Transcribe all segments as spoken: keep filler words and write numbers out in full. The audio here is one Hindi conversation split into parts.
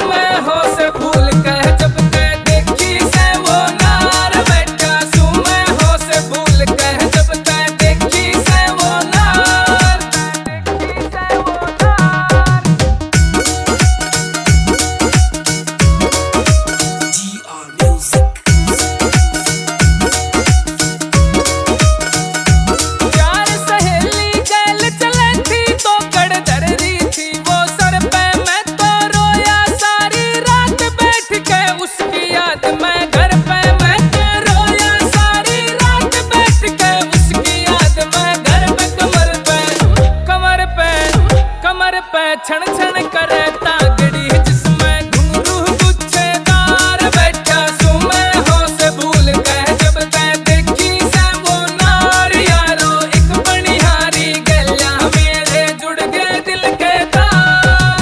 छण छण करे तागड़ी जिसमें घुंघरू गुच्छेदार बैठा सू मैं होश भूल गए जब तै देखी से वो नार यारो एक बनिहारी गैया मेरे जुड़ गए दिल के तार।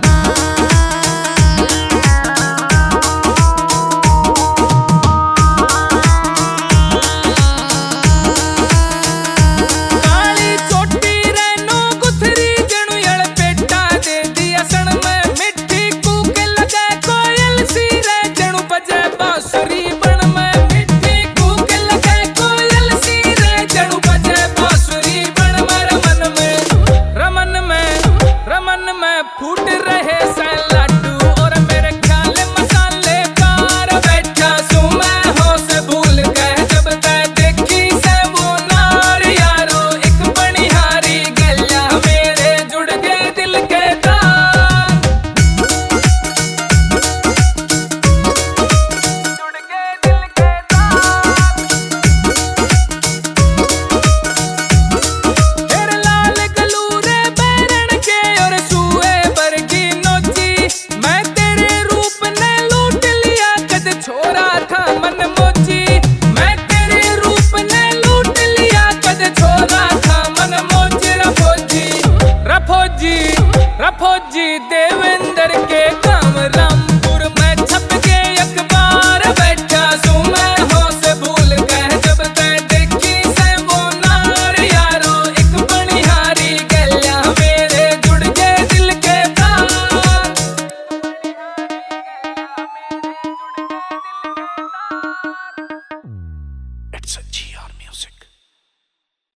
काली चोटी रेनू गुथरी जणु यल पेटा दे दिया सण में मिठी कूके लगे कोयल सी रे जणु बजे बांसुरी बन में मिठी कूके लगे कोयल सी रे जणु बजे बांसुरी बन में रमन में रमन में रमन में फूट रहे से लाडू और मेरे ख्याल मसालेदार बैठा सू मैं होश भूल गए जब तै देखी से वो नार यारो एक बनिहारी गैया मेरे जुड़ गए दिल के तार। जुड़ गए दिल के तार। तेरे लाल गलूरे बैरन के और सूए बरगी नोची मैं तेरे रूप ने लूट लिया कद छोरा था मन मोची मैं तेरे रूप ने लूट लिया कद छोरा था मन मोची रफोजी रफोजी रफोजी देवेंद्र के गांव रामपुर में छप के अखबार बैठा सू मैं होश भूल गए जब तै देखी से वो नार यारो एक बनिहारी गैया मेरे जुड़ गए दिल के तार। It's a G R music.